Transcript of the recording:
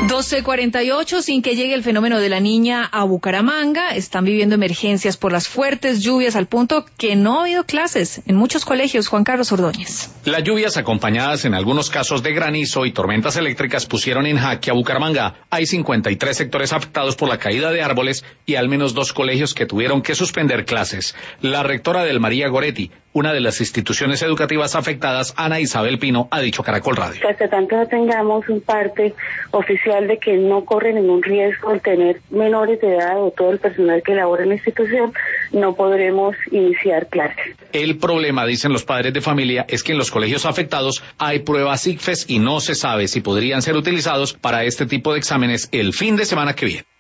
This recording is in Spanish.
12:48, sin que llegue el fenómeno de la niña a Bucaramanga, están viviendo emergencias por las fuertes lluvias al punto que no ha habido clases en muchos colegios. Juan Carlos Ordóñez. Las lluvias acompañadas en algunos casos de granizo y tormentas eléctricas pusieron en jaque a Bucaramanga. Hay 53 sectores afectados por la caída de árboles y al menos 2 colegios que tuvieron que suspender clases. La rectora del María Goretti, una de las instituciones educativas afectadas, Ana Isabel Pino, ha dicho Caracol Radio. Hasta tanto no tengamos un parte oficial de que no corre ningún riesgo el tener menores de edad o todo el personal que labora en la institución, no podremos iniciar clases. El problema, dicen los padres de familia, es que en los colegios afectados hay pruebas ICFES y no se sabe si podrían ser utilizados para este tipo de exámenes el fin de semana que viene.